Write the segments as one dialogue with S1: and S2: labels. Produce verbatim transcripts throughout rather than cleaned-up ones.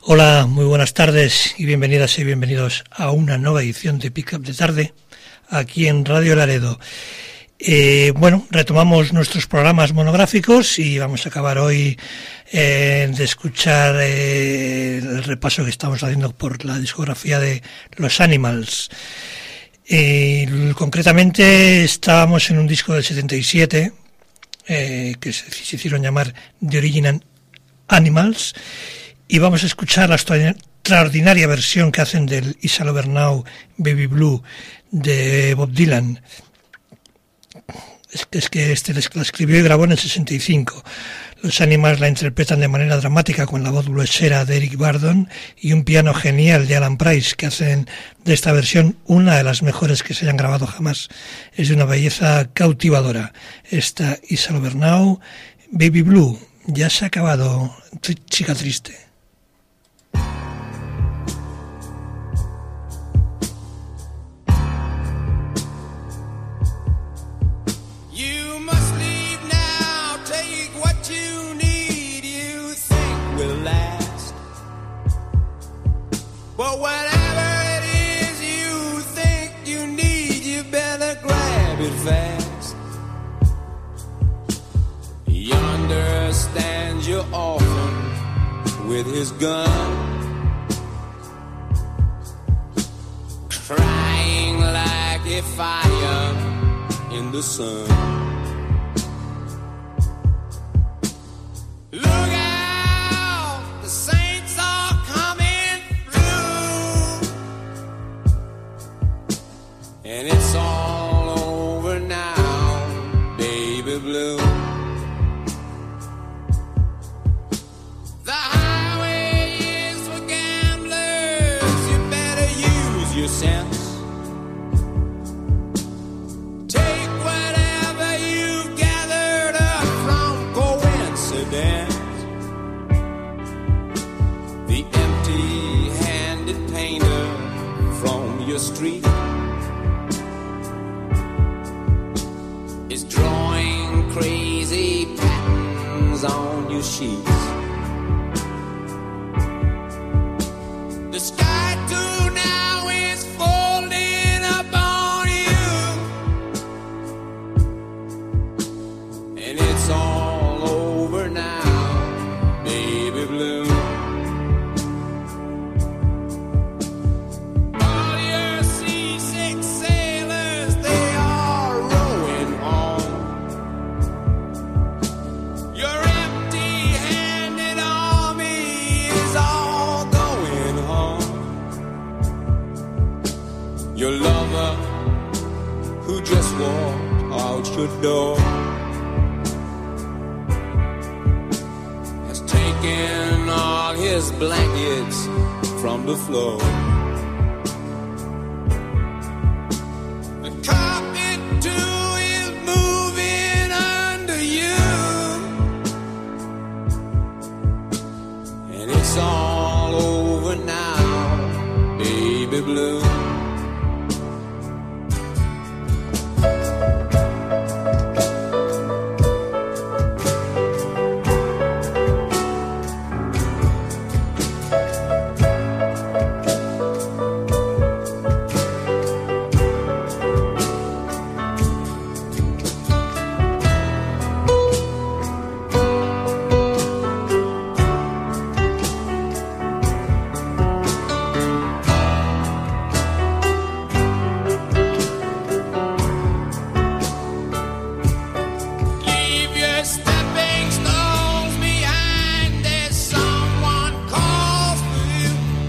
S1: Hola, muy buenas tardes y bienvenidas y bienvenidos a una nueva edición de Pick Up de Tarde aquí en Radio Laredo. Eh, bueno, retomamos nuestros programas monográficos y vamos a acabar hoy eh, de escuchar eh, el repaso que estamos haciendo por la discografía de los Animals. Eh, concretamente estábamos en un disco del setenta y siete eh, que se, se hicieron llamar The Original Animals. Y vamos a escuchar la extraordinaria versión que hacen del It's All Over Now, Baby Blue, de Bob Dylan. Es que, es que este la escribió y grabó en el sesenta y cinco. Los Animals la interpretan de manera dramática con la voz bluesera de Eric Burdon y un piano genial de Alan Price, que hacen de esta versión una de las mejores que se hayan grabado jamás. Es de una belleza cautivadora. Esta It's All Over Now, Baby Blue. Ya se ha acabado, chica triste.
S2: But whatever it is you think you need, you better grab it fast. Yonder stands your orphan with his gun, crying like a fire in the sun. Look out, the saints are coming through, and it's all over now, baby blue. The highway is for gamblers, you better use your sense. Take whatever you've gathered up from coincidence. The empty-handed painter from your street is drawing crazy patterns on your sheets. The sky too now is folding up on you, and it's all over now, baby blue. All your seasick sailors, they are rowing home. Your empty-handed army is all going home. Your lover who just walked out your door has taken all his blankets from the floor. The carpet too is moving under you, and it's all over now, baby blue. Leave your stepping stones behind, there's someone calls for you.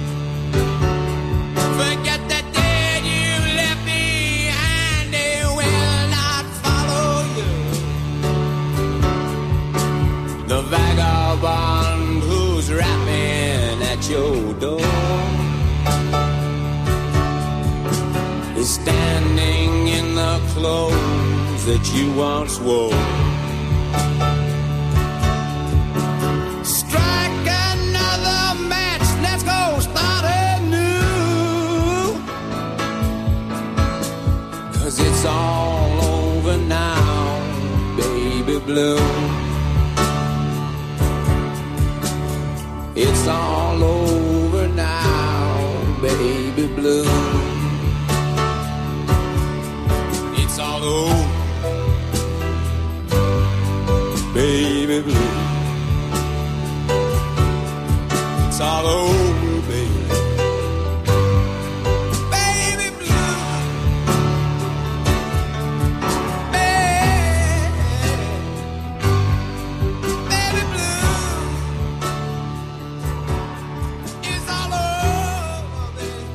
S2: Forget the dead you left behind, they will not follow you. The vagabond who's rapping at your door is standing in the clothes that you once wore. Strike another match, let's go start anew, 'cause it's all over now, baby blue. It's all over blue. It's all over, baby blue. It's all over, baby. Baby blue. Baby, baby blue. It's all over, baby.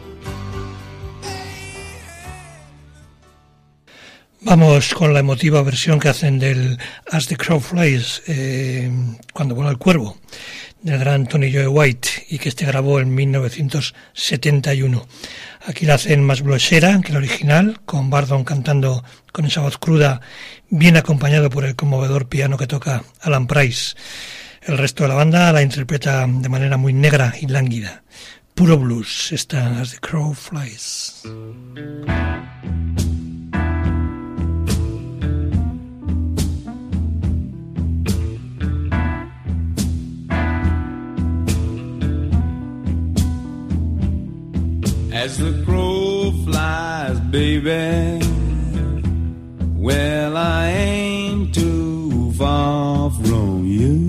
S1: Vamos con la emotiva versión que hacen del As the Crow Flies, eh, cuando vuela el cuervo, del gran Tony Joe White, y que este grabó en mil novecientos setenta y uno. Aquí la hacen más bluesera que la original, con Bardon cantando con esa voz cruda, bien acompañado por el conmovedor piano que toca Alan Price. El resto de la banda la interpreta de manera muy negra y lánguida. Puro blues, está As the Crow Flies.
S2: As the crow flies, baby, well, I ain't too far from you.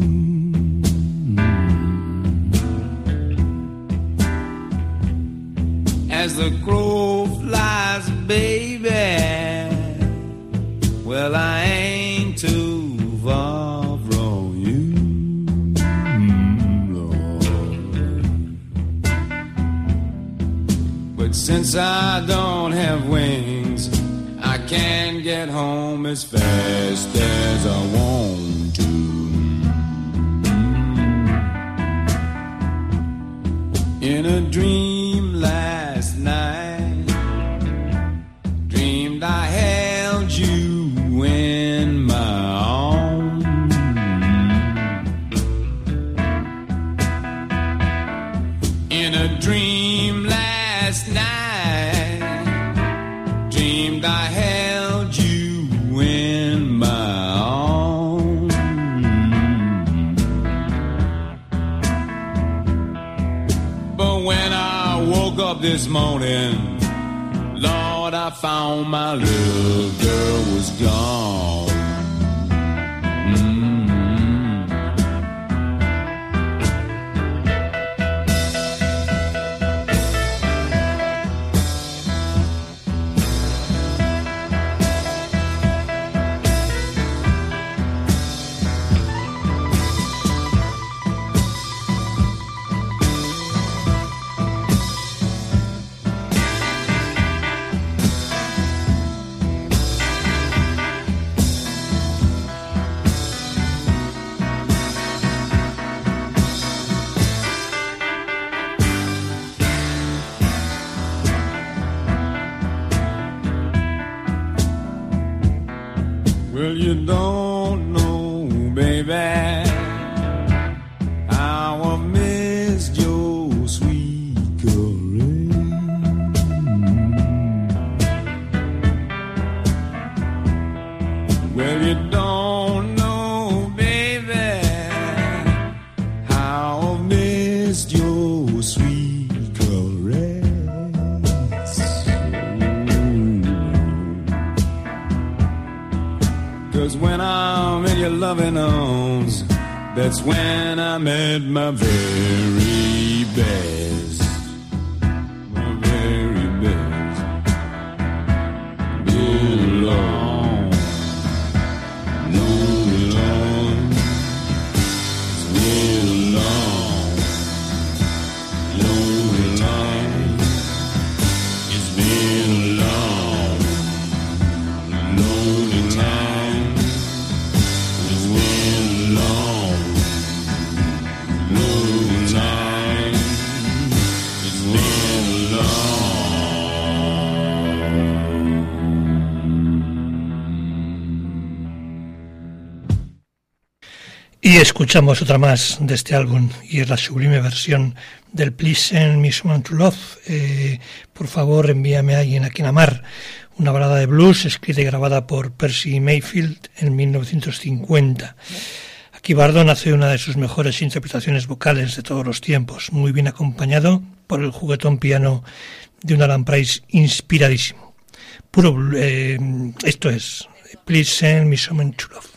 S2: As the crow flies, baby, well, I ain't too far from you. But since I don't have wings, I can't get home as fast as I want to. In a dream last night, dreamed I held you in my arms. In a dream last night, dreamed I held you in my arms. But when I woke up this morning, Lord, I found my little girl was gone. Mm-hmm. Well, you don't know, baby, how I missed your sweet caress. Well, you don't know, baby, how I missed your sweet caress. Cause when I'm in your loving arms, that's when I'm at my very best. My very best. Been long, long, long. It's been long, long time. It's been long, long time. It's been long, long time. It's been long.
S1: Y escuchamos otra más de este álbum, y es la sublime versión del Please Send Me Someone to Love. Eh, por favor, envíame a alguien a quien amar. Una balada de blues escrita y grabada por Percy Mayfield en mil novecientos cincuenta. Aquí Bardon hace una de sus mejores interpretaciones vocales de todos los tiempos, muy bien acompañado por el juguetón piano de un Alan Price inspiradísimo. Puro, eh, esto es Please Send Me Someone to Love.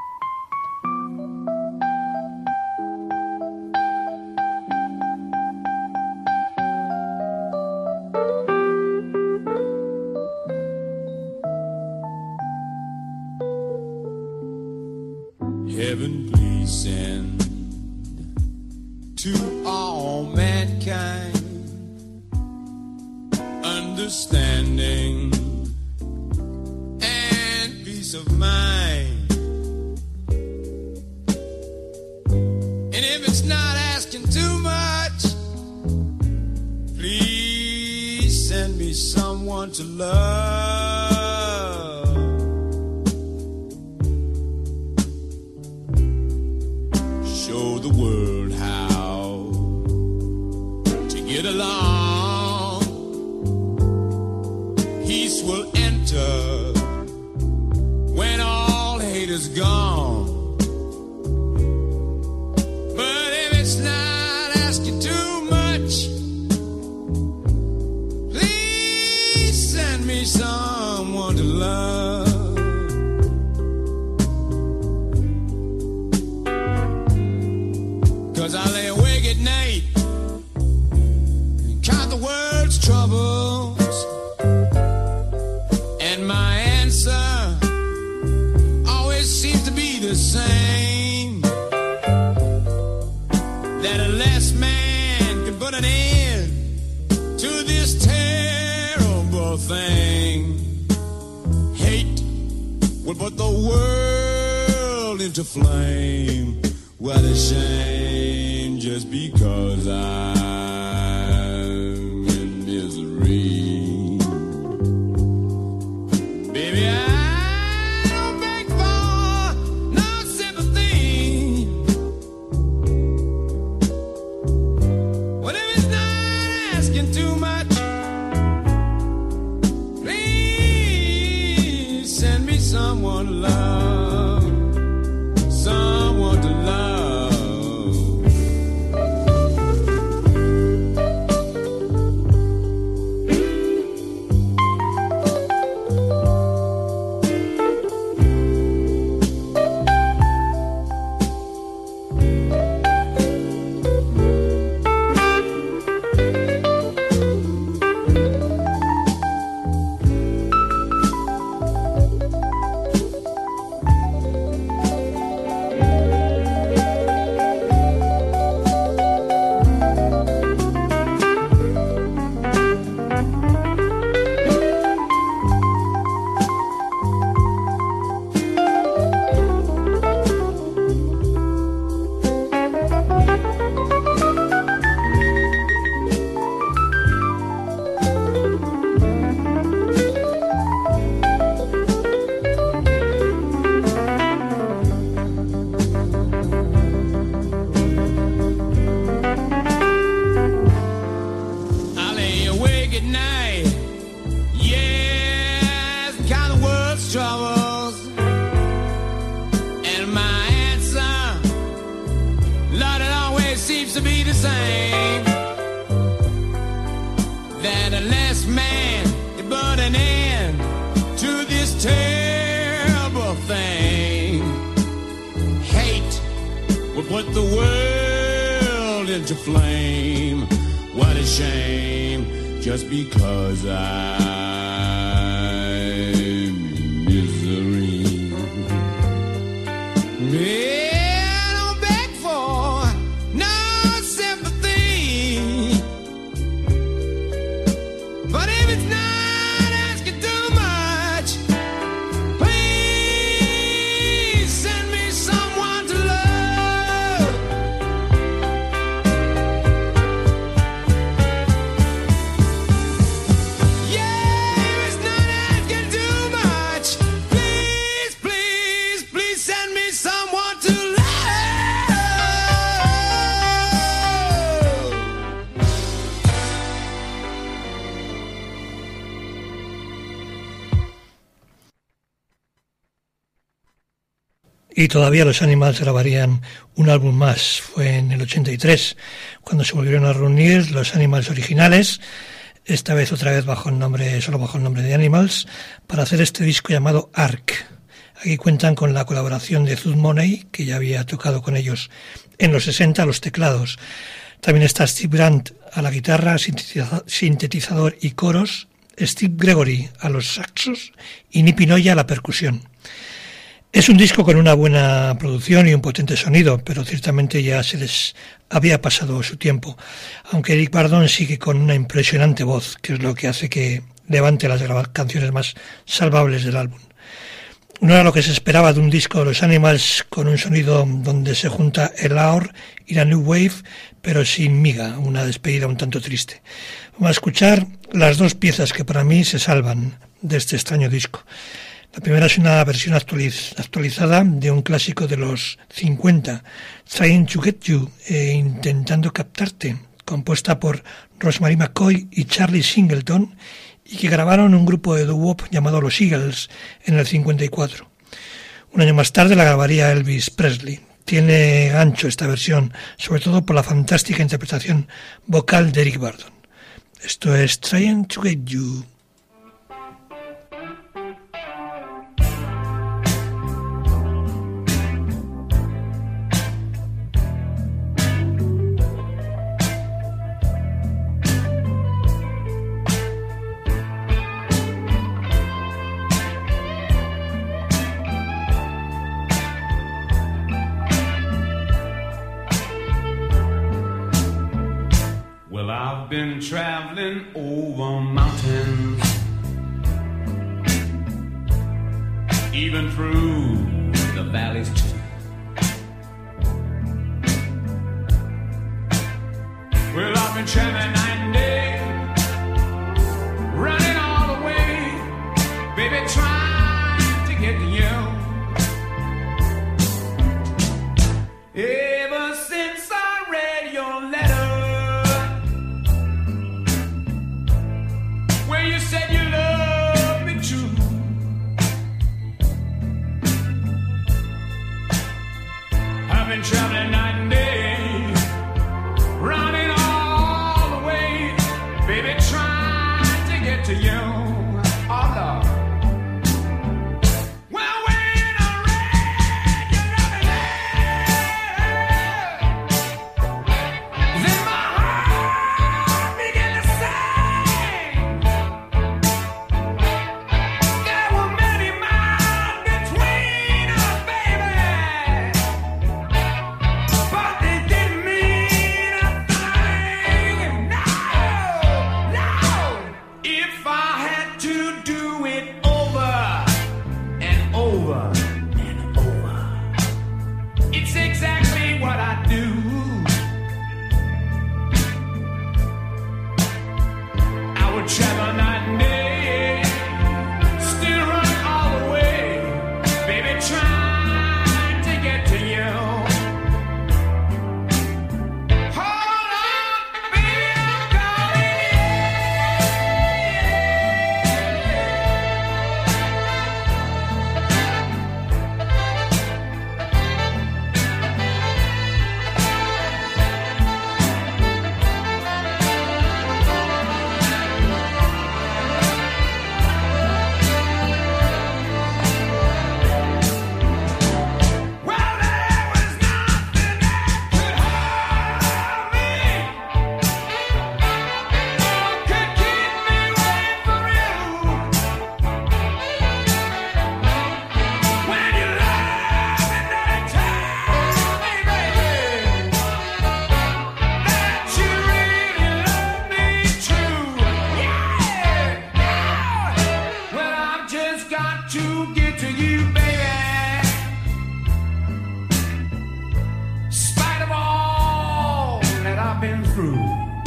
S2: Heaven, please send to all mankind understanding and peace of mind. And if it's not asking too much, please send me someone to love. Show the world how to get along. Peace will enter when all hate is gone. But if it's not asking too much, please send me someone to love. 'Cause I lay awake at night and count the world's troubles, and my answer always seems to be the same, that unless man can put an end to this terrible thing, hate will put the world into flame. What a shame, just because I'm in misery. Baby, I don't beg for no sympathy. What if it's not asking too much? Please send me someone to love, someone to love. Put the world into flame. What a shame, just because I'm in misery. Yeah, I don't beg for no sympathy, but if it's not asking too much, please send me someone to love.
S1: Y todavía los Animals grabarían un álbum más. Fue en el ochenta y tres cuando se volvieron a reunir los Animals originales, esta vez otra vez bajo el nombre, solo bajo el nombre de Animals, para hacer este disco llamado Ark. Aquí cuentan con la colaboración de Thud Money, que ya había tocado con ellos en los sesenta a los teclados. También está Steve Grant a la guitarra, sintetizador y coros, Steve Gregory a los saxos y Nippy Noya a la percusión. Es un disco con una buena producción y un potente sonido, pero ciertamente ya se les había pasado su tiempo, aunque Eric Burdon sigue con una impresionante voz, que es lo que hace que levante las canciones más salvables del álbum. No era lo que se esperaba de un disco de los Animals con un sonido donde se junta el Aor y la New Wave, pero sin miga, una despedida un tanto triste. Vamos a escuchar las dos piezas que para mí se salvan de este extraño disco. La primera es una versión actualiz- actualizada de un clásico de los cincuenta, Trying to Get You, e Intentando Captarte, compuesta por Rosemary McCoy y Charlie Singleton, y que grabaron un grupo de doo-wop llamado Los Eagles en el cincuenta y cuatro. Un año más tarde la grabaría Elvis Presley. Tiene gancho esta versión, sobre todo por la fantástica interpretación vocal de Eric Burdon. Esto es Trying to Get You.
S2: Been traveling over mountains, even through the valleys too. Well, I've been traveling night and day, running all the way, baby, trying to get to you. Ever since I read your letter, you said you love me true. I've been traveling night and day, running all the way, baby, trying to get to you. Oh, Lord. Well, when I read your loving letter, then my heart began to sing. There were many miles between us, baby, but they didn't mean a thing. No, no. If I had to do it over and over and over, it's exactly what I do. I would travel night and day, still run all the way, baby, trying to get to you. Hold on, baby, I'm calling Well, there was nothing that could harm me, or could keep me away from you. When you love me, then tell me, baby, that you really love me true. Yeah, yeah. Well, I've just got to get to you, baby. Spite of all that I've been through.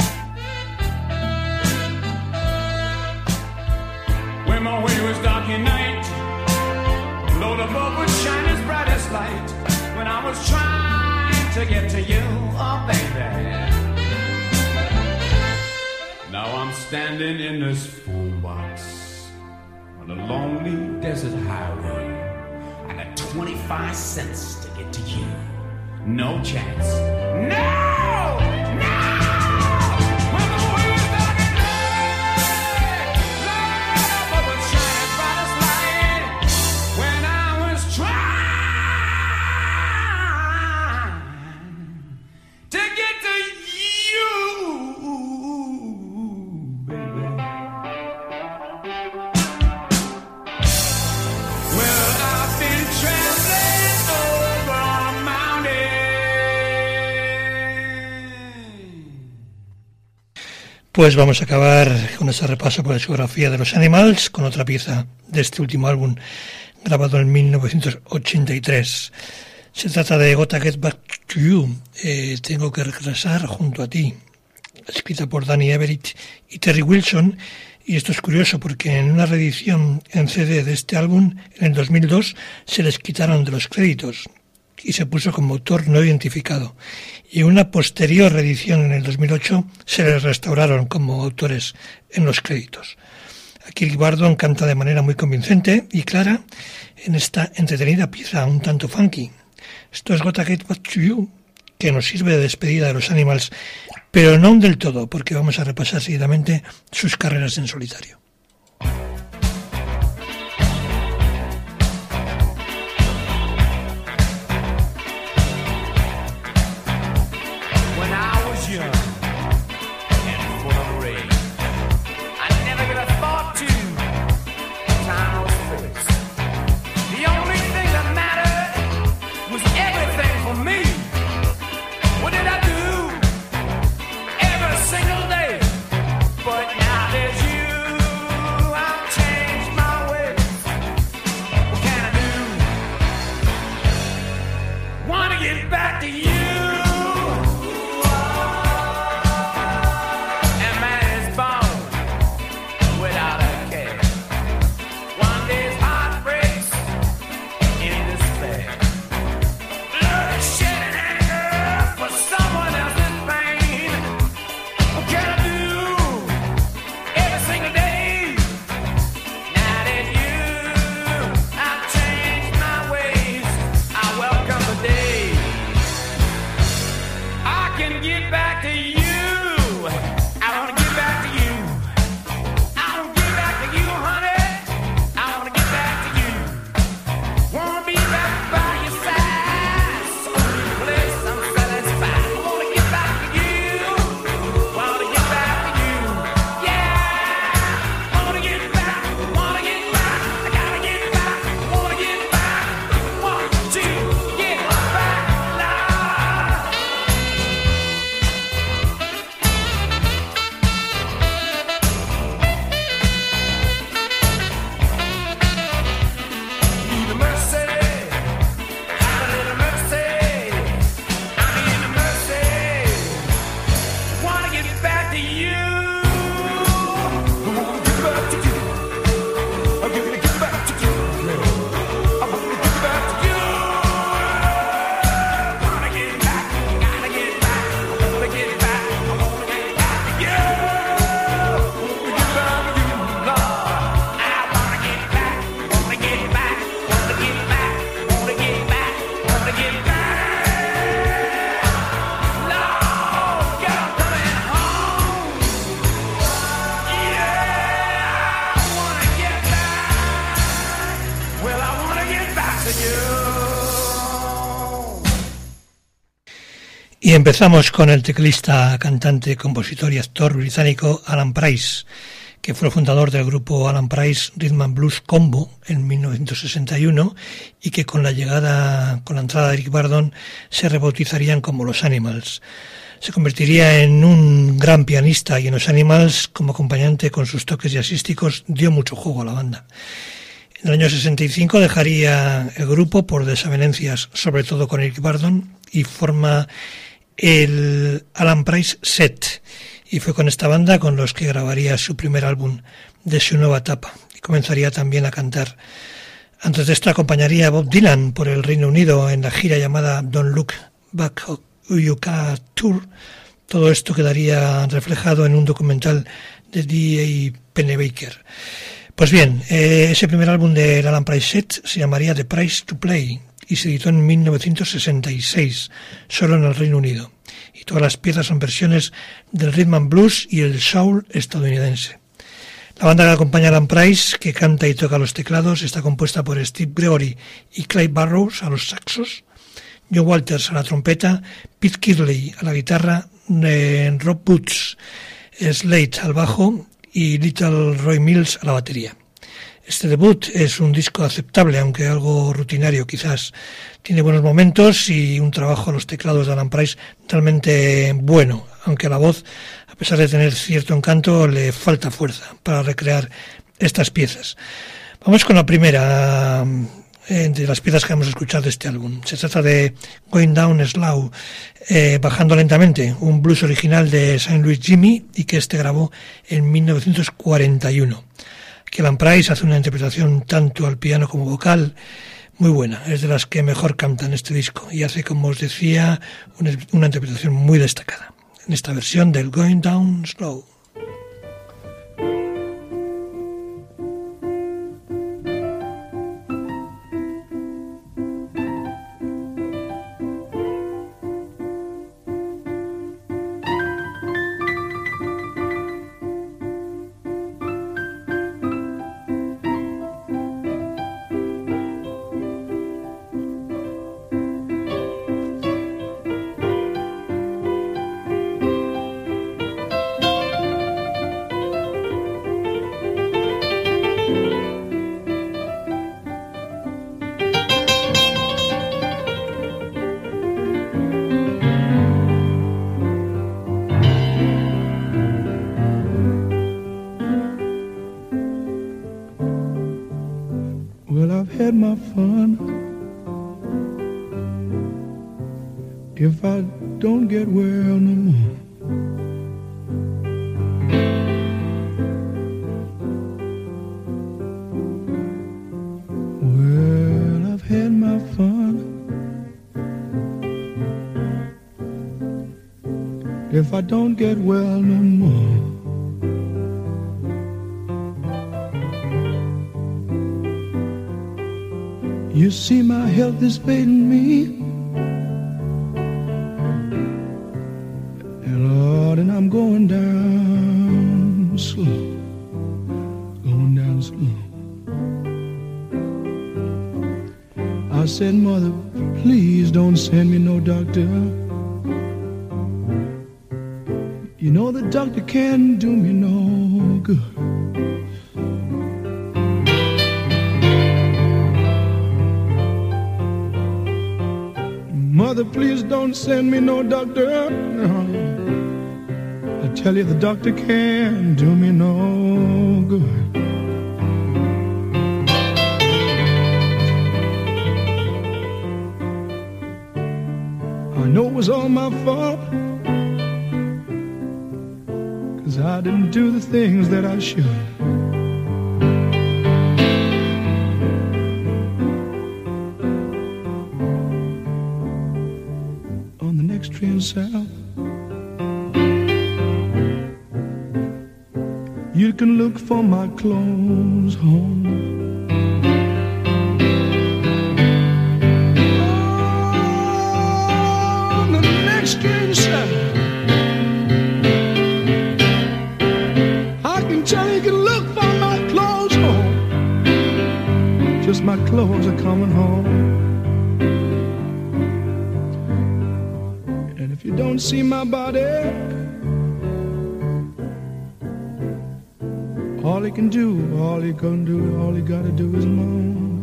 S2: When my way was dark at night, Lord above would shine his brightest light. When I was trying to get to you, oh baby. Now I'm standing in this phone box on a lonely desert highway. I got twenty-five cents to get to you. No chance. No! No! When the way was dark at night,
S1: Pues vamos a acabar con ese repaso por la discografía de los Animals con otra pieza de este último álbum grabado en mil novecientos ochenta y tres. Se trata de Gotta Get Back to You, eh, Tengo que regresar junto a ti, escrita por Danny Everett y Terry Wilson. Y esto es curioso porque en una reedición en C D de este álbum, en el dos mil dos, se les quitaron de los créditos y se puso como autor no identificado. Y en una posterior reedición en el dos mil ocho se les restauraron como autores en los créditos. Aquí Rick Bardon canta de manera muy convincente y clara en esta entretenida pieza un tanto funky. Esto es Gotta Get Back to You, que nos sirve de despedida de los Animals, pero no del todo, porque vamos a repasar seguidamente sus carreras en solitario. Y empezamos con el teclista, cantante, compositor y actor británico Alan Price, que fue el fundador del grupo Alan Price Rhythm and Blues Combo en mil novecientos sesenta y uno y que con la llegada, con la entrada de Rick Bardon, se rebautizarían como los Animals. Se convertiría en un gran pianista y en los Animals, como acompañante con sus toques jazzísticos, dio mucho juego a la banda. En el año sesenta y cinco dejaría el grupo por desavenencias, sobre todo con Rick Bardon, y forma el Alan Price Set, y fue con esta banda con los que grabaría su primer álbum de su nueva etapa y comenzaría también a cantar. Antes de esto acompañaría a Bob Dylan por el Reino Unido en la gira llamada Don't Look Back U K Tour. Todo esto quedaría reflejado en un documental de D A Pennebaker. Pues bien, eh, ese primer álbum de Alan Price Set se llamaría The Price to Play y se editó en mil novecientos sesenta y seis, solo en el Reino Unido. Y todas las piezas son versiones del rhythm and blues y el soul estadounidense. La banda que acompaña a Alan Price, que canta y toca los teclados, está compuesta por Steve Gregory y Clyde Barrows a los saxos, John Walters a la trompeta, Pete Kirley a la guitarra, eh, Rob Boots, Slade al bajo y Little Roy Mills a la batería. Este debut es un disco aceptable, aunque algo rutinario quizás. Tiene buenos momentos y un trabajo a los teclados de Alan Price realmente bueno, aunque la voz, a pesar de tener cierto encanto, le falta fuerza para recrear estas piezas. Vamos con la primera eh, de las piezas que hemos escuchado de este álbum. Se trata de Going Down Slow, eh, bajando lentamente, un blues original de Saint Louis Jimmy y que este grabó en mil novecientos cuarenta y uno. Alan Price hace una interpretación tanto al piano como vocal muy buena, es de las que mejor cantan este disco y hace, como os decía, una, una interpretación muy destacada en esta versión del Going Down Slow.
S3: Had my fun. If I don't get well no more, well, I've had my fun. If I don't get well no more, you see my health is failing me, and Lord, and I'm going down slow, going down slow. I said, Mother, please don't send me no doctor. You know the doctor can't do me no good. Mother, please don't send me no doctor. No. I tell you, the doctor can't do me no good. I know it was all my fault, 'cause I didn't do the things that I should. Train south, you can look for my clothes home. On the next train south, I can tell you can look for my clothes home. Just my clothes are coming home. If you don't see my body, all you can do, all you can do, all you gotta do is moan.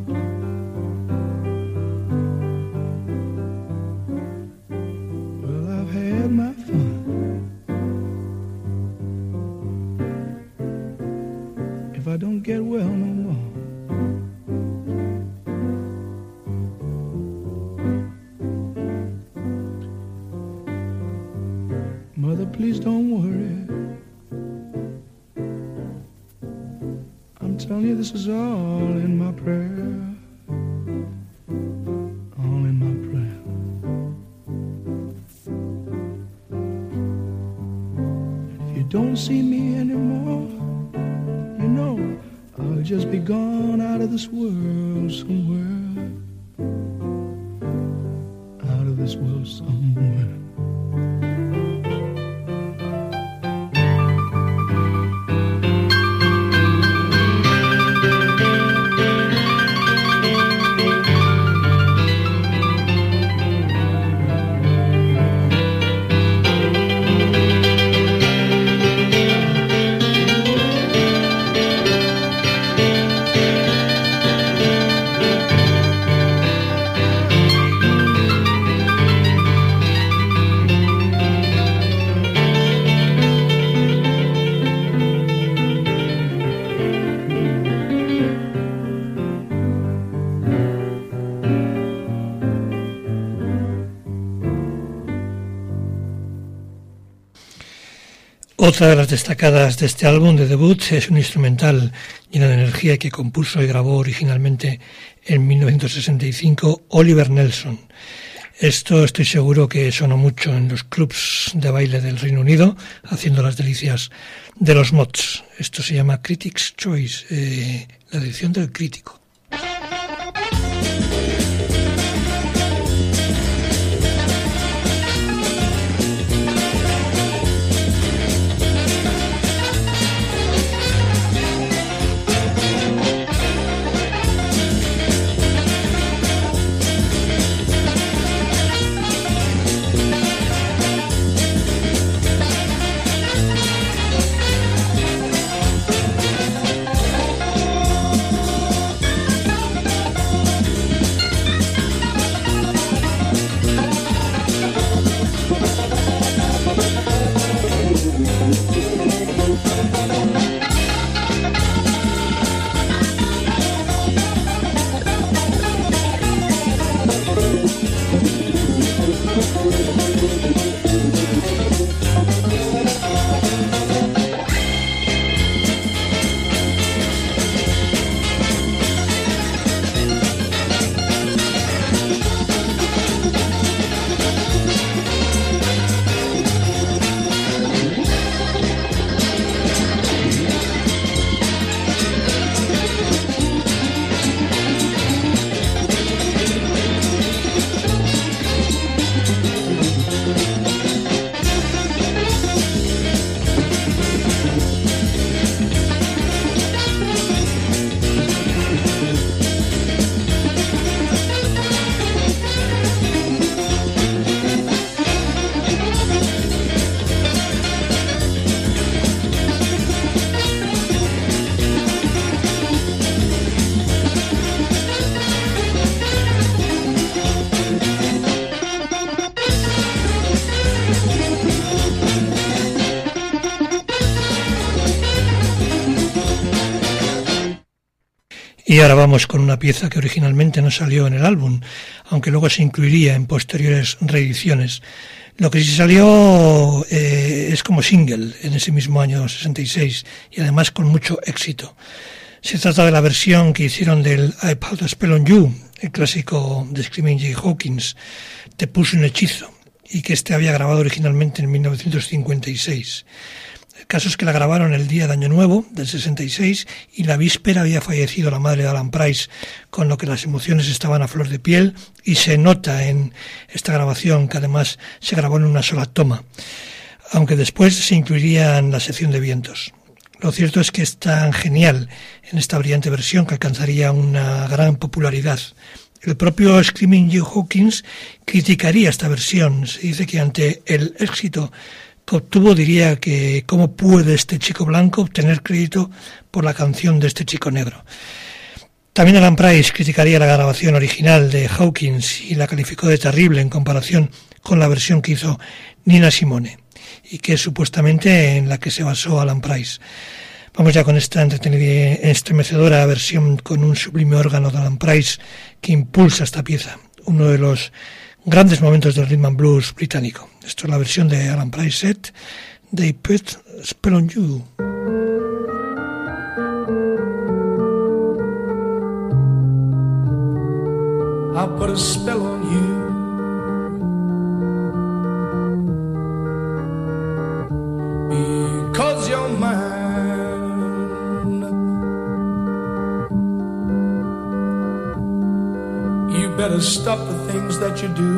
S3: Well, I've had my fun. If I don't get well no more, Mother, please don't worry. I'm telling you, this is all in my prayer. All in my prayer. If you don't see me anymore, you know I'll just be gone out of this world somewhere. Out of this world somewhere.
S1: Otra de las destacadas de este álbum de debut es un instrumental lleno de energía que compuso y grabó originalmente en mil novecientos sesenta y cinco Oliver Nelson. Esto estoy seguro que sonó mucho en los clubs de baile del Reino Unido, haciendo las delicias de los mods. Esto se llama Critics' Choice, eh, la elección del crítico. Y ahora vamos con una pieza que originalmente no salió en el álbum, aunque luego se incluiría en posteriores reediciones. Lo que sí salió eh, es como single en ese mismo año sesenta y seis y además con mucho éxito. Se trata de la versión que hicieron del I Put a Spell on You, el clásico de Screaming Jay Hawkins, Te puse un hechizo, y que este había grabado originalmente en mil novecientos cincuenta y seis. El caso es que la grabaron el día de Año Nuevo del sesenta y seis y la víspera había fallecido la madre de Alan Price, con lo que las emociones estaban a flor de piel y se nota en esta grabación que además se grabó en una sola toma, aunque después se incluiría en la sección de vientos. Lo cierto es que es tan genial en esta brillante versión que alcanzaría una gran popularidad. El propio Screaming Jay Hawkins criticaría esta versión. Se dice que ante el éxito que obtuvo diría que cómo puede este chico blanco obtener crédito por la canción de este chico negro. También Alan Price criticaría la grabación original de Hawkins y la calificó de terrible en comparación con la versión que hizo Nina Simone y que es supuestamente en la que se basó Alan Price. Vamos ya con esta entretenida, estremecedora versión con un sublime órgano de Alan Price que impulsa esta pieza, uno de los grandes momentos del rhythm and blues británico. Esto es la versión de Alan Price set, They Put a Spell on You.
S3: I put a spell on you. Because you're mine. You better stop the things that you do.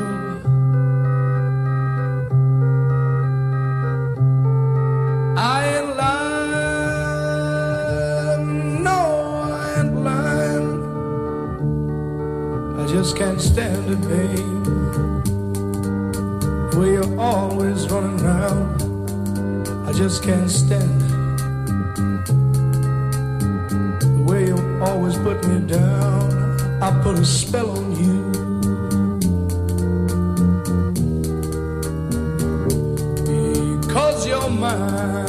S3: I ain't lying, no, I ain't lying. I just can't stand it, babe. The way you're always running around, I just can't stand it. The way you always put me down, I put a spell on you. Because you're mine.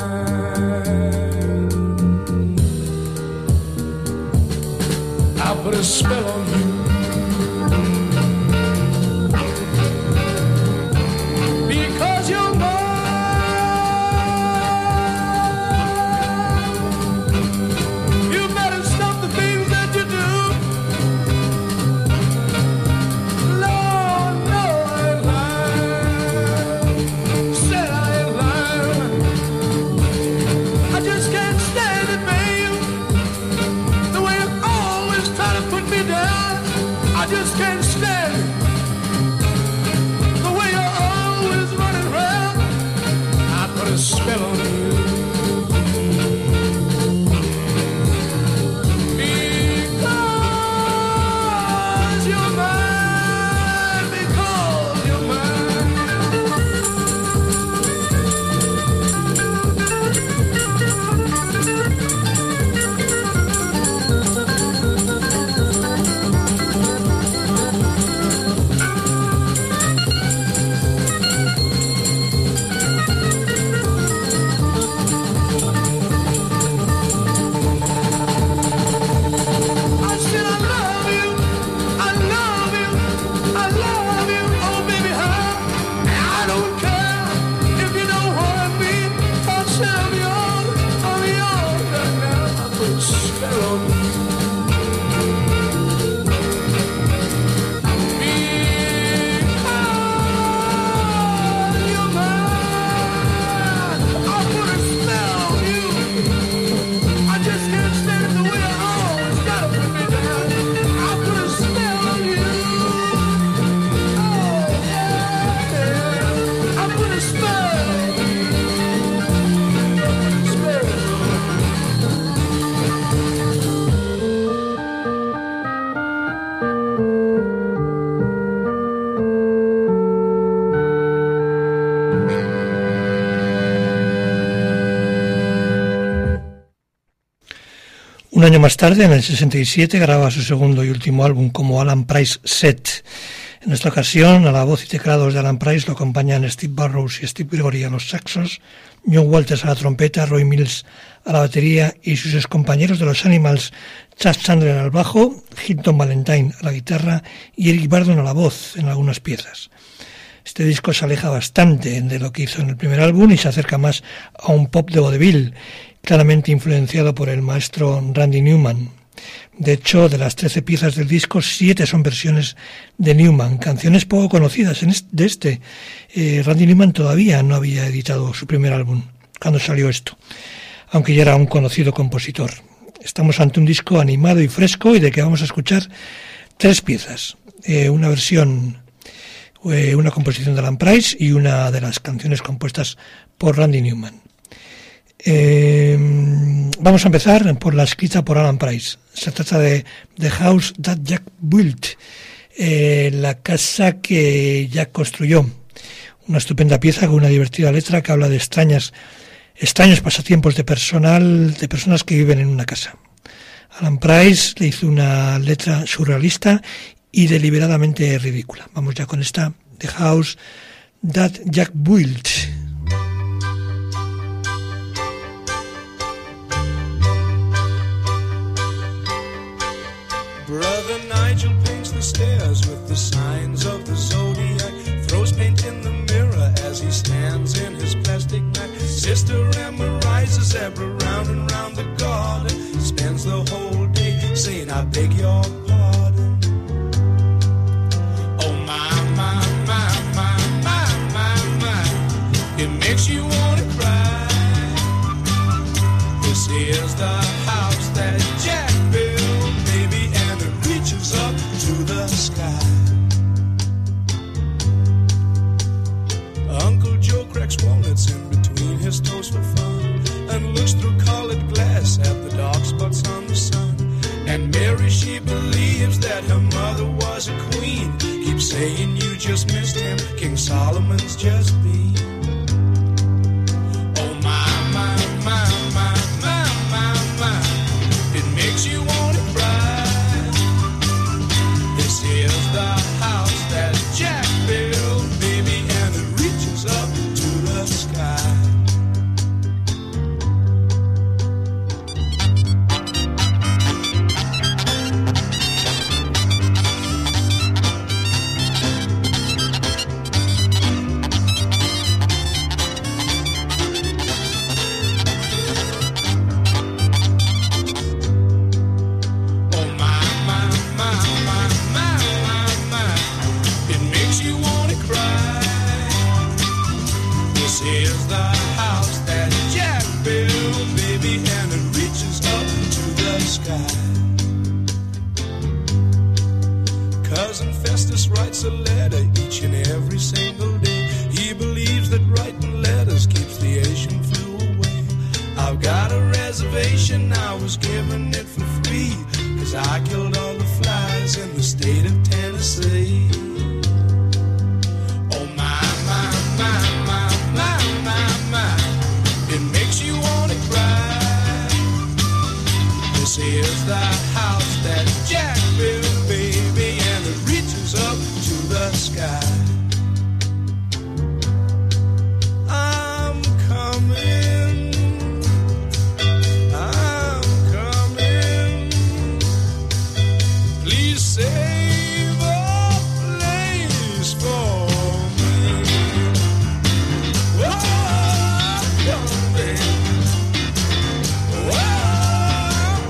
S3: I put a spell on you. Because you're mine.
S2: put a spell on you.
S1: Un año más tarde, en el sesenta y siete, graba su segundo y último álbum como Alan Price Set. En esta ocasión, a la voz y teclados de Alan Price lo acompañan Steve Burrows y Steve Gregory a los saxos, John Walters a la trompeta, Roy Mills a la batería y sus excompañeros de los Animals, Chad Chandler al bajo, Hilton Valentine a la guitarra y Eric Burdon a la voz en algunas piezas. Este disco se aleja bastante de lo que hizo en el primer álbum y se acerca más a un pop de vodevil, claramente influenciado por el maestro Randy Newman. De hecho, de las trece piezas del disco, siete son versiones de Newman, canciones poco conocidas de este. Eh, Randy Newman todavía no había editado su primer álbum cuando salió esto, aunque ya era un conocido compositor. Estamos ante un disco animado y fresco y de que vamos a escuchar tres piezas. Eh, una versión, eh, una composición de Alan Price y una de las canciones compuestas por Randy Newman. Eh, vamos a empezar por la escrita por Alan Price. Se trata de The House That Jack Built, eh, la casa que Jack construyó. Una estupenda pieza con una divertida letra que habla de extrañas, extraños pasatiempos de personal, de personas que viven en una casa. Alan Price le hizo una letra surrealista y deliberadamente ridícula. Vamos ya con esta The House That Jack Built.
S2: Brother Nigel paints the stairs with the signs of the zodiac, throws paint in the mirror as he stands in his plastic bag. Sister Emma rides a zebra round and round the garden, spends the whole day saying, I beg your pardon. Oh my, my, my, my, my, my, my, it makes you want to cry. This is the house that Jack built, baby, and it reaches up to the sky. Uncle Joe cracks walnuts in between his toes for fun and looks through colored glass at the dark spots on the sun. And Mary, she believes that her mother was a queen, keeps saying you just missed him, King Solomon's just been. Oh my, my, my, my, my, my, my, it makes you want to cry. This is the house that Jack built, baby, and it reaches up to the sky. Cousin Festus writes a letter each and every single day. He believes that writing letters keeps the Asian flu away. I've got a reservation, I was given it for free, 'cause I killed all the flies in the state of Tennessee. Oh my, my, my, my, my, my, my, it makes you want to cry. This is the house that Jack built, baby, and it reaches up to the sky. I'm coming, I'm coming, please save a place for me. Oh, I'm coming, oh, I'm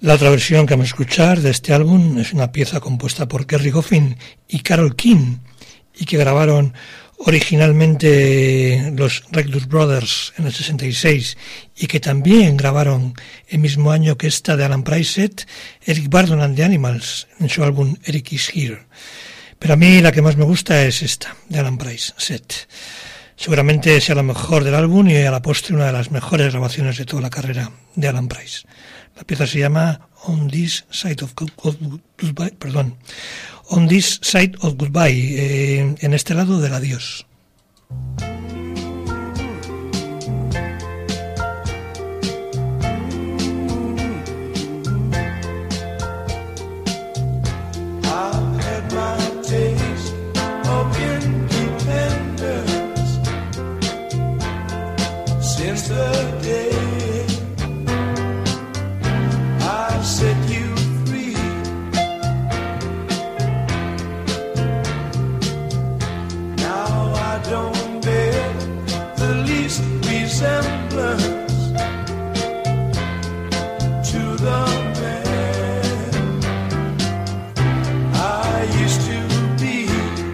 S1: La otra versión que vamos a escuchar de este álbum es una pieza compuesta por Gerry Goffin y Carole King y que grabaron originalmente los Reckless Brothers en el sesenta y seis y que también grabaron el mismo año que esta de Alan Price Set, Eric Burdon and the Animals en su álbum Eric is Here. Pero a mí la que más me gusta es esta, de Alan Price Set. Seguramente sea la mejor del álbum y a la postre una de las mejores grabaciones de toda la carrera de Alan Price. La pieza se llama On This Side of Goodbye, perdón, On This Side of Goodbye, eh, en este lado del adiós.
S3: Since the day I set you free, now I don't bear the least resemblance to the man I used to be.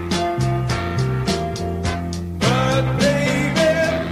S3: But baby,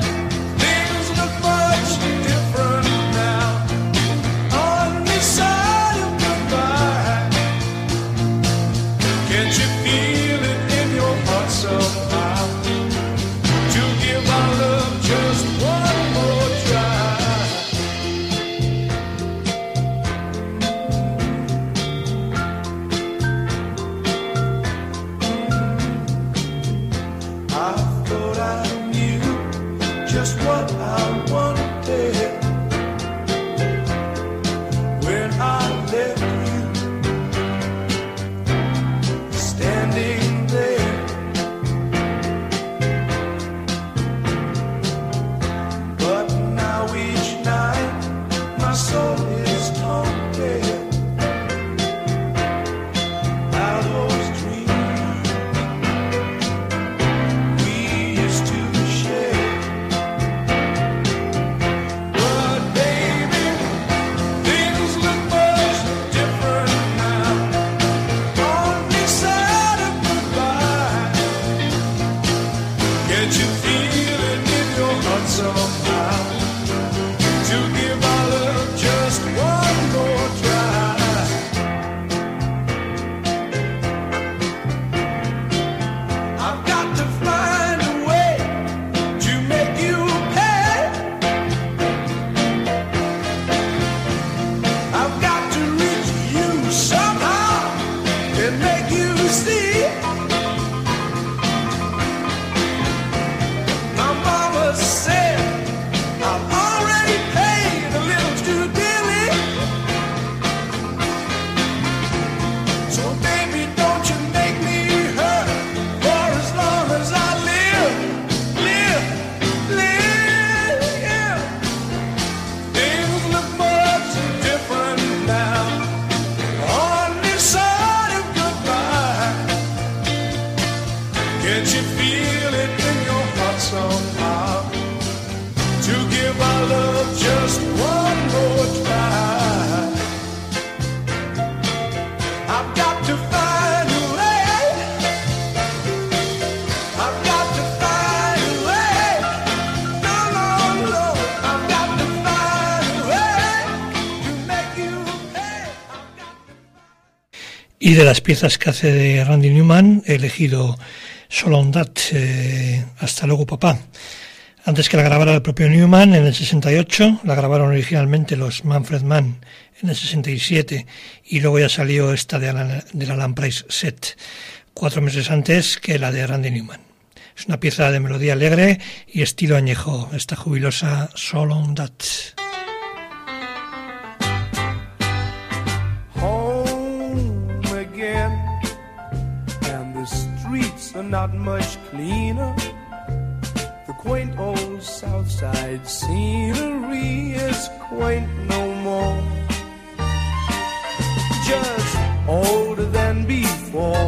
S1: Y de las piezas que hace de Randy Newman he elegido So Long That, eh, Hasta luego papá. Antes que la grabara el propio Newman en el sesenta y ocho, la grabaron originalmente los Manfred Mann en el sesenta y siete y luego ya salió esta de Alan, del Alan Price Set, cuatro meses antes que la de Randy Newman. Es una pieza de melodía alegre y estilo añejo, esta jubilosa So Long That.
S3: Not much cleaner. The quaint old south side scenery is quaint no more. Just older than before.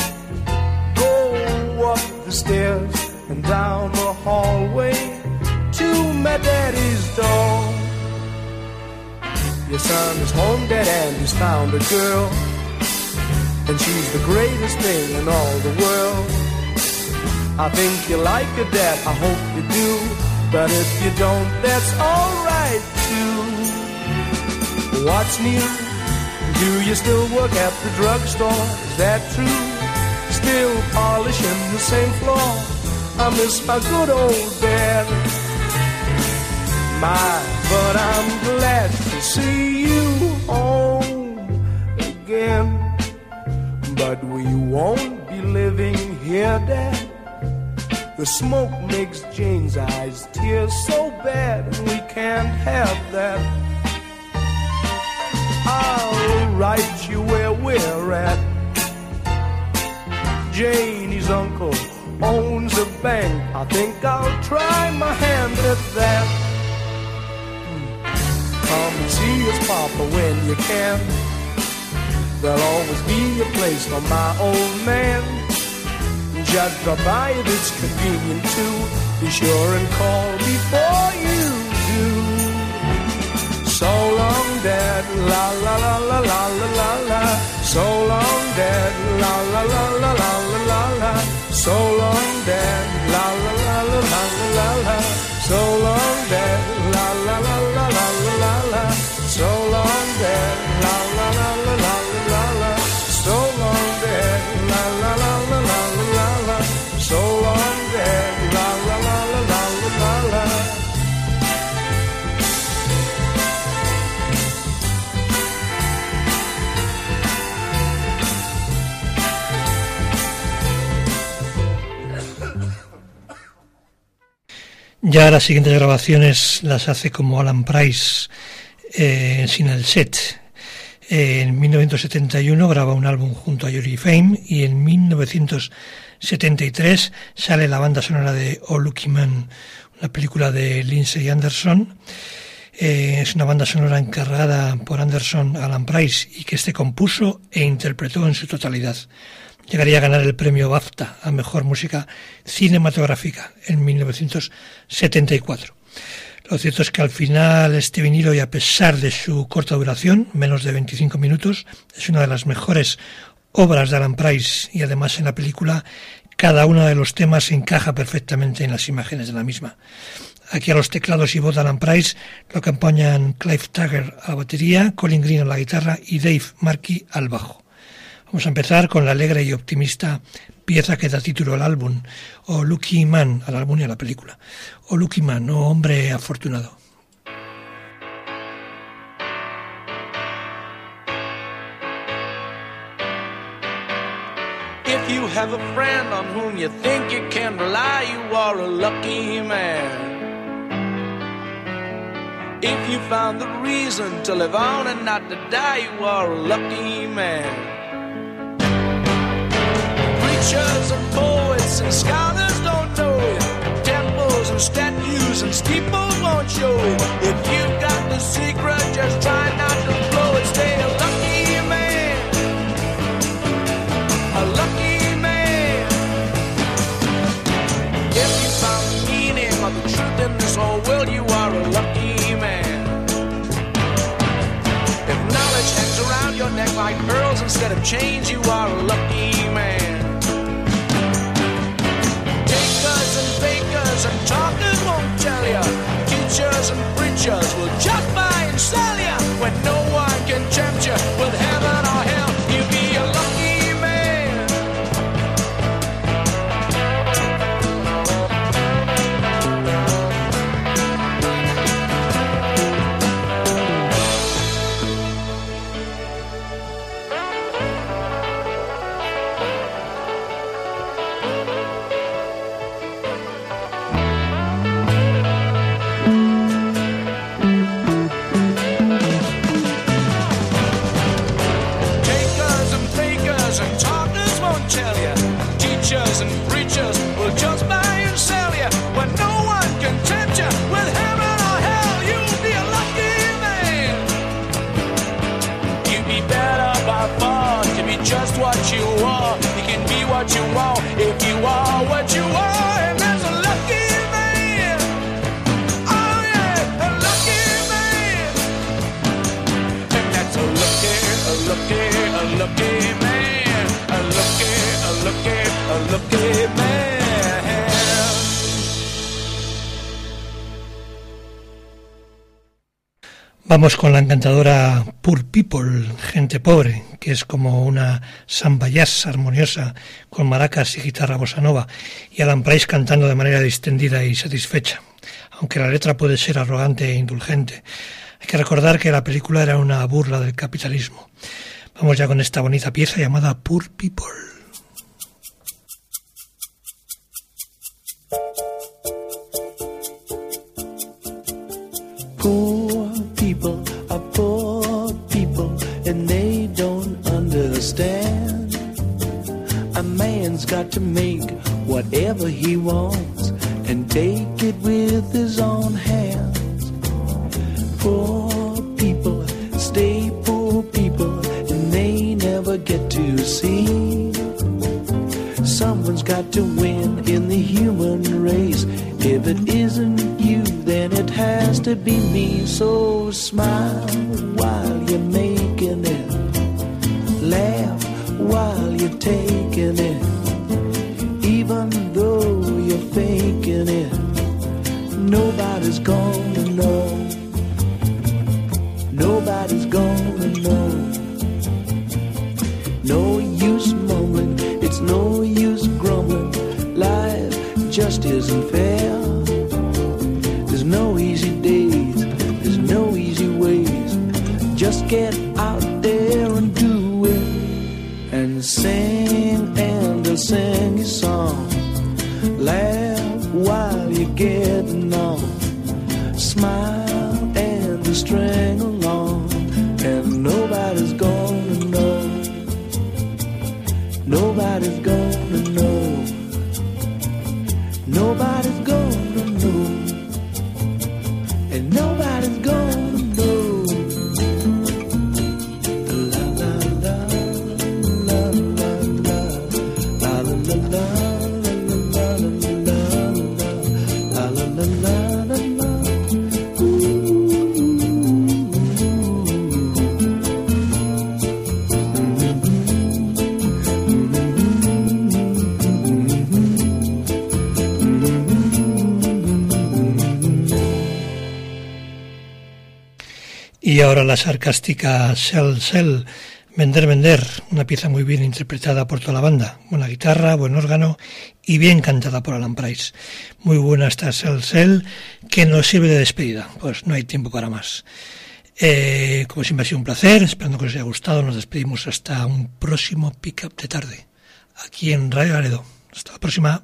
S3: Go up the stairs and down the hallway to my daddy's door. Your son is home dead and he's found a girl, and she's the greatest thing in all the world. I think you like her, Dad, I hope you do, but if you don't, that's alright too. What's new? Do you still work at the drugstore? Is that true? Still polishing the same floor? I miss my good old Dad. My, but I'm glad to see you home again. But we won't be living here, Dad. The smoke makes Jane's eyes tear so bad, and we can't have that. I'll write you where we're at. Janie's uncle owns a bank. I think I'll try my hand at that. Come and see us, Papa, when you can. There'll always be a place for my old man. Just drop by if it's convenient to. Be sure and call before you do. So long, Dad, la la la la la la la la. So long, Dad, la la la la la la la la. So long, Dad, la la la la la la la la. So long, Dad, la la la la la la la la. So long, Dad, la la la la la la la la. So long, Dad, la la la la la la la. So long, Dad, la la la la la la la.
S1: Ya las siguientes grabaciones las hace como Alan Price eh, sin el set. Eh, en mil novecientos setenta y uno graba un álbum junto a Yuri Fame y en mil novecientos setenta y tres sale la banda sonora de Oh Lucky Man, una película de Lindsay Anderson. Eh, es una banda sonora encargada por Anderson a Alan Price y que este compuso e interpretó en su totalidad. Llegaría a ganar el premio BAFTA a Mejor Música Cinematográfica en mil novecientos setenta y cuatro. Lo cierto es que al final este vinilo, y a pesar de su corta duración, menos de veinticinco minutos, es una de las mejores obras de Alan Price, y además en la película cada uno de los temas encaja perfectamente en las imágenes de la misma. Aquí a los teclados y voz de Alan Price lo acompañan Clive Tagger a la batería, Colin Green a la guitarra y Dave Markey al bajo. Vamos a empezar con la alegre y optimista pieza que da título al álbum, Oh Lucky Man, al álbum y a la película. Oh Lucky Man, oh hombre afortunado.
S2: If you have a friend on whom you think you can rely, you are a lucky man. If you found the reason to live on and not to die, you are a lucky man. Preachers and poets and scholars don't know you. Temples and statues and steeples won't show you. If you've got the secret, just try not to blow it. Stay a lucky man, a lucky man. If you found the meaning of the truth in this whole world, you are a lucky man. If knowledge hangs around your neck like pearls instead of chains, you are a lucky man. And talkers won't tell you. Teachers and preachers will just buy and sell you. When no one can tempt you with heaven or hell, you be a lucky man.
S3: the pavement.
S1: Vamos con la encantadora Poor People, gente pobre, que es como una samba jazz armoniosa con maracas y guitarra bossa nova, y Alan Price cantando de manera distendida y satisfecha, aunque la letra puede ser arrogante e indulgente. Hay que recordar que la película era una burla del capitalismo. Vamos ya con esta bonita pieza llamada Poor People.
S4: Poor people are poor people and they don't understand. A man's got to make whatever he wants and take it with his own hands. Poor people stay poor people and they never get to see. Someone's got to win in the human race. If it isn't you, then it has to be me. So smile while you're making it. Laugh while you're taking it. Even though you're faking it, nobody's gonna know. Nobody's gonna know. No use mumbling, it's no use grumbling. Life just isn't fair. There's no easy days, there's no easy ways. Just get out there and do it. And sing and they'll sing your song. Laugh while you're getting on. Smile and they'll string along. And nobody's gonna know. Nobody's gonna know. Nobody's gonna know. And nobody's gonna know. La la la la la la la la la la la la la la la la.
S1: Y ahora la sarcástica Sell Sell, Vender Vender, una pieza muy bien interpretada por toda la banda, buena guitarra, buen órgano y bien cantada por Alan Price. Muy buena esta Sell Sell, que nos sirve de despedida, pues no hay tiempo para más. Eh, como siempre ha sido un placer, esperando que os haya gustado, nos despedimos hasta un próximo Pick-up de tarde, aquí en Radio Laredo. Hasta la próxima.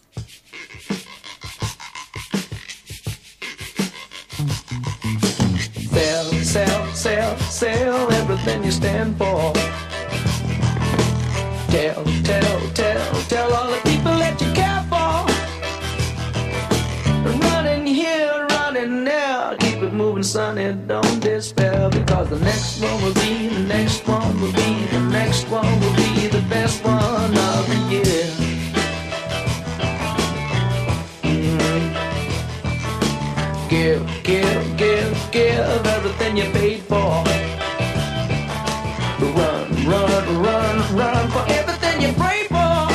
S3: Sell, sell, sell, sell everything you stand for. Tell, tell, tell, tell all the people that you care for. Running here, running there, keep it moving, sonny, don't despair. Because the next one will be, the next one will be, the next one will be the best one of the year. Give, give, give, give everything you paid for. Run, run, run, run for everything you prayed for.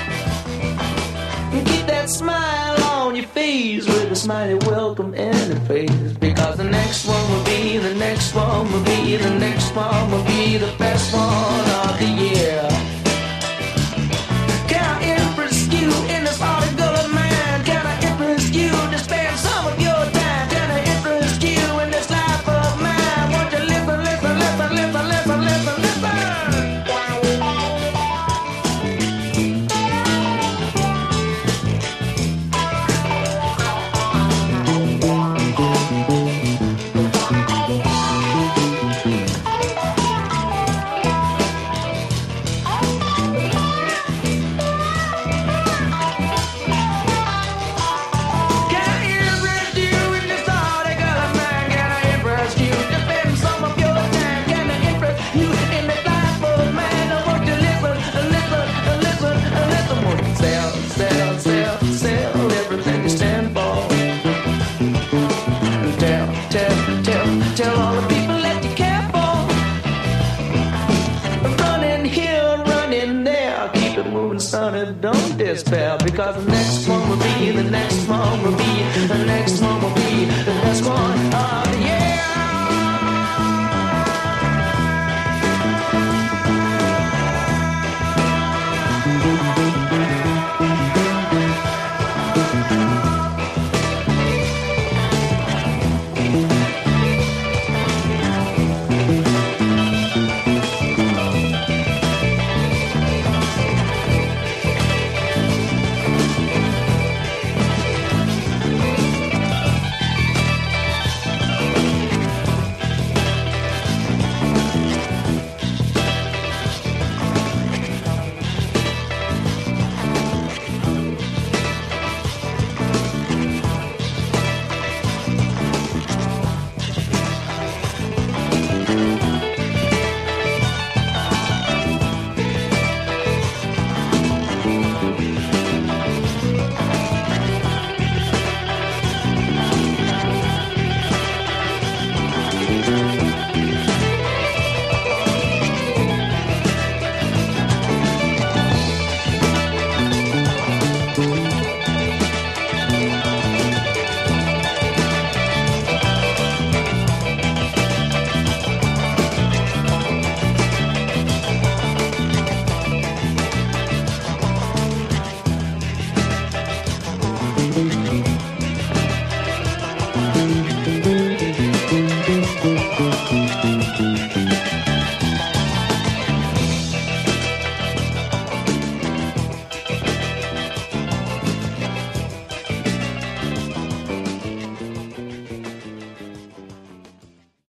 S3: And keep that smile on your face with a smiley welcome in your face. Because the next one will be, the next one will be, the next one will be the best one of the year. Can I interest you in this article of mine? Can I interest you to spend some of your time?
S4: despair, because the next one